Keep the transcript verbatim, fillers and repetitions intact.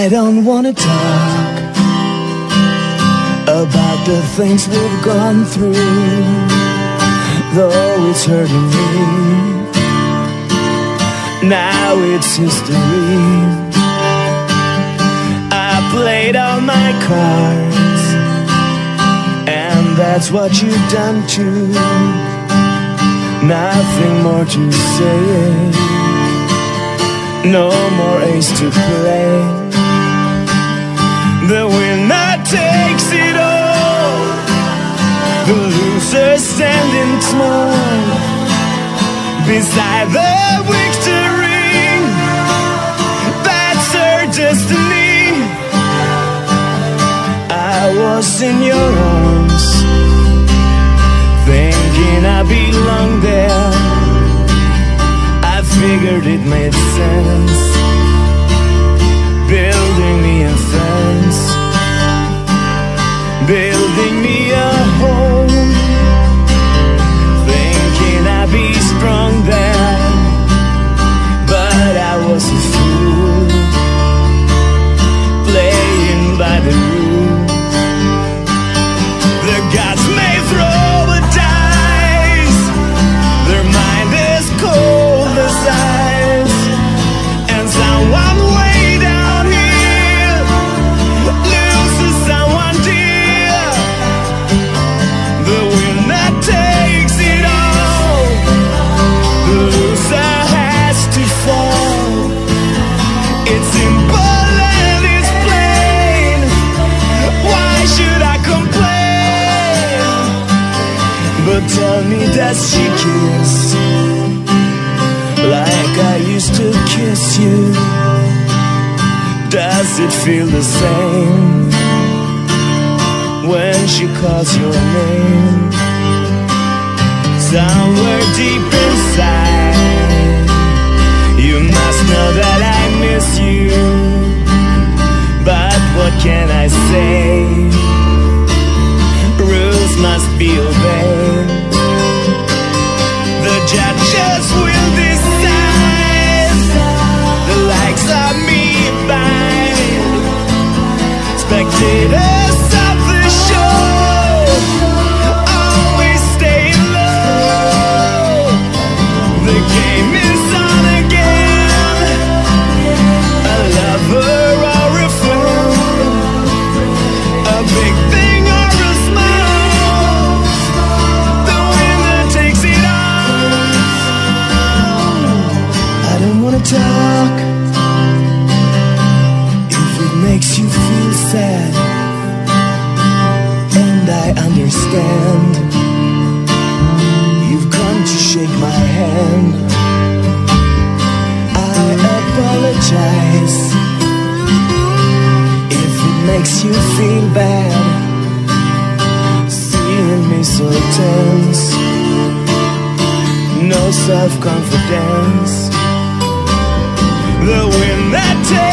I don't wanna talk about the things we've gone through, though it's hurting me. Now it's history. I played all my cards, and that's what you've done too. Nothing more to say, no more ace to play. The winner takes it all, the loser standing small beside the victory. That's her destiny. I was in your arms, thinking I belonged there. I figured it made sense, building me a fence, building me a home, thinking I'd be strong there. But I was a fool, playing by the rules. The gods may throw the dice, their mind is cold as ice, and someone way down here loses someone dear. The winner takes it all, the loser has to fall. It's simple and it's plain. Why should I complain? But tell me, does she kiss like I used to kiss you? Does it feel the same when she calls your name? Somewhere deep inside, you must know that I miss you. But what can I say? Rules must be obeyed. The judges will decide, the likes of me abide. Spectators of the show always stay low. The game is on again, a lover or a fool, a big thing or a small, the winner takes it all. I don't wanna talk if it makes you feel sad, and I understand. You've come to shake my hand. I apologize if it makes you feel bad, seeing me so tense, no self-confidence. The winner takes